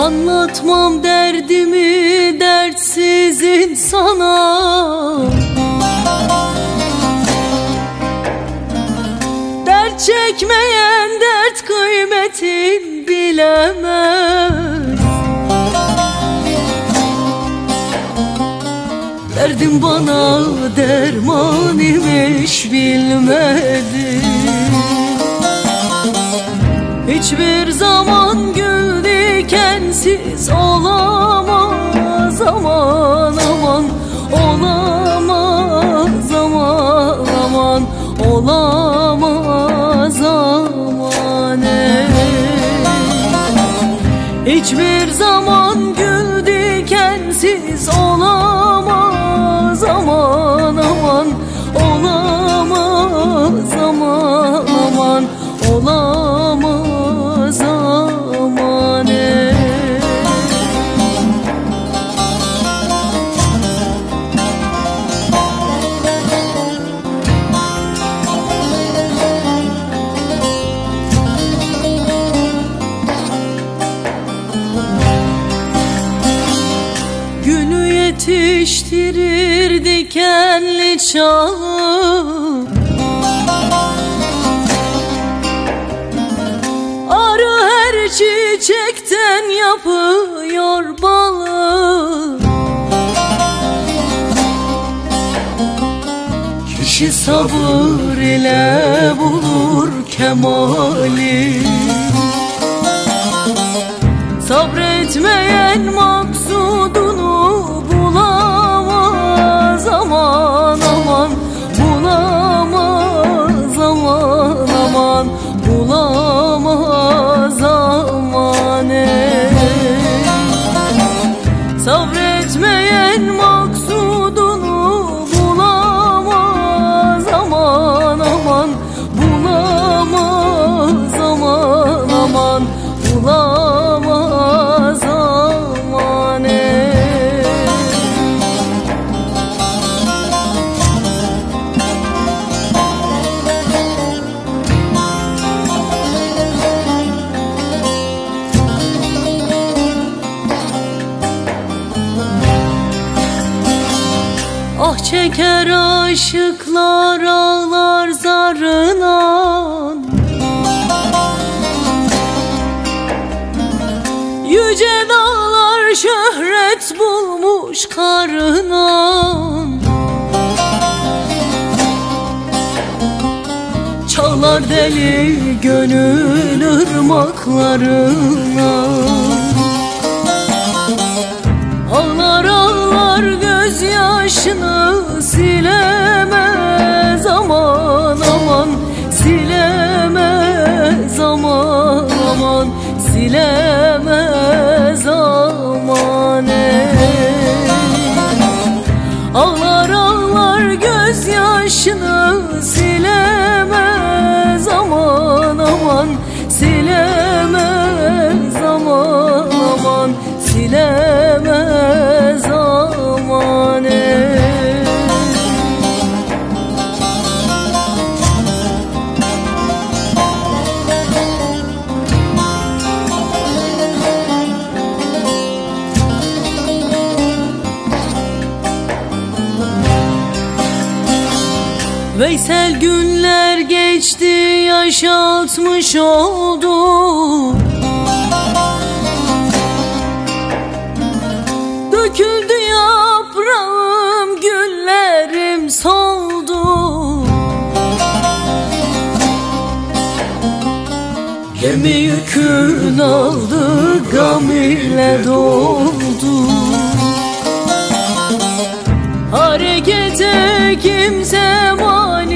Anlatmam derdimi dertsiz insana. Dert çekmeyen dert kıymetin bilemez. Derdim bana derman imiş bilmedim. Hiçbir zaman gül dikensiz olamaz aman aman. Olamaz aman aman. Olamaz aman Hiçbir zaman gül dikensiz olamaz aman aman. Olamaz aman aman. Olamaz aman Gülü yetiştirir dikenli çalı. Arı her çiçekten yapıyor balı. Kişi sabır ile bulur kemali. Sabretmeyen maksudunu bulamaz aman aman. Bulamaz aman aman. Bulamaz aman Sabretmeyen maksudunu bulamaz aman aman. Bulamaz aman aman. Bulamaz aman Ah çeker aşıklar ağlar zarına. Yüce dağlar şöhret bulmuş karına. Çağlar deli gönül ırmaklarına. Ağlar ağlar gözyaşını silemez aman aman. Silemez aman aman. Silemez aman Ağlar ağlar gözyaşını silemez aman aman. Silemez aman aman. Silemez aman Veysel günler geçti yaşatmış oldu. Döküldü yaprağım güllerim soldu. Gemi yükün aldı gam ile doldu. Harekete kimse mani